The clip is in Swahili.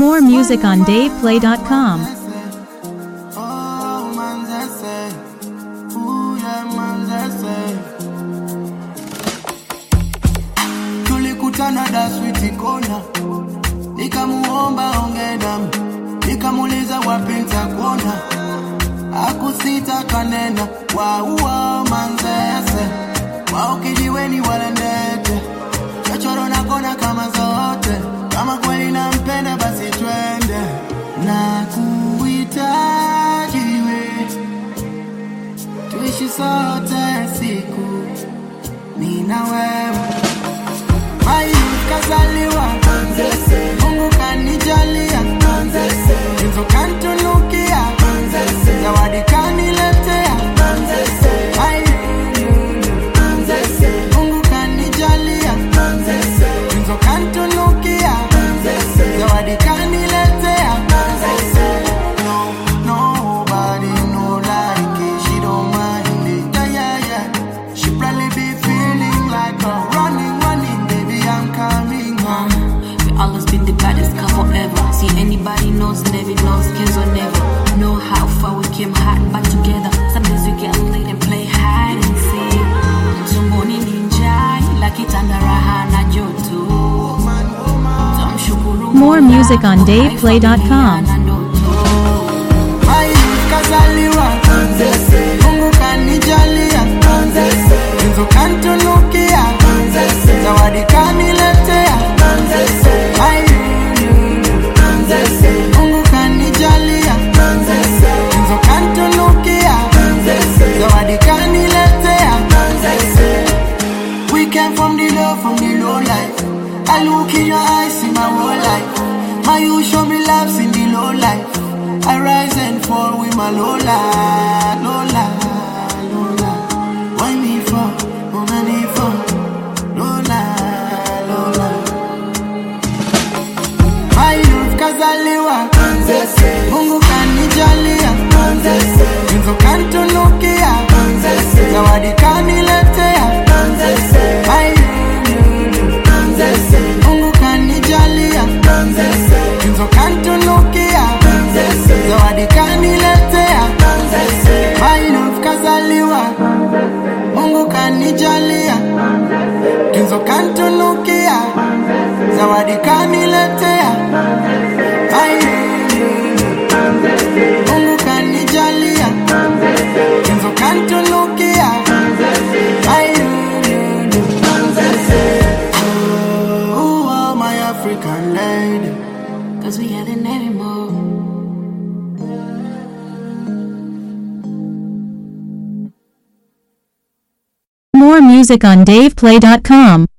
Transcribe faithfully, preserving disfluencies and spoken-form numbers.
More music on dave play dot com. Tulikutana da sweet kona, nikamuomba ongea, nikamuuliza wapi nitakuona, akusita kanena wa uo manzese, wao kijiweni wala ndete, chochoro na kona kama zote, kama kweli nampenda basi twende, na kuhitaji we, tuishi sote siku, mimi na wewe. Mayu kazaliwa manzese, Mungu kanijalia manzese, Nzo kantunukia manzese, zawadi kaniletea manzese, Mayu manzese, Mungu kanijalia manzese, Nzo kantunukia manzese, zawadi kaniletea manzese. No, nobody no like it, she don't mind it, yeah, yeah, yeah. She probably be feeling like a running, running, baby, I'm coming home. We always been the baddest couple ever. See anybody knows, never knows, kids or never. Know how far we came hot back together. Some days we get late and play hide and seek. Tumboni ninja, like it under raha na joto. More music on dave play dot com. Mayu kazaliwa manzese, Mungu kanijalia manzese, Nzo kantunukia manzese, zawadi kaniletea manzese, Mayu manzese, Mungu kanijalia manzese, Nzo kantunukia manzese, zawadi kaniletea manzese. We came from the low, from the low life. I look in your eyes, see my whole life. My you show me love in the low life. I rise and fall with my Lola, Lola, Lola. Why me for? Why me for? Lola, Lola. My youth kazaliwa manzese, Mungu kanijalia manzese, Nzo kantunukia manzese, zawadi kaniletea manzese, my youth manzese, Mungu kanijalia manzese, Nzo kantunukia manzese, zawadi kaniletea manzese, my youth kazaliwa Mungu kanijalia Nzo kantunukia zawadi kaniletea my youth Mungu kanijalia Nzo kantunukia my youth. Oh, oh, my African lady, Cause we had an anymore. More music on dave play dot com.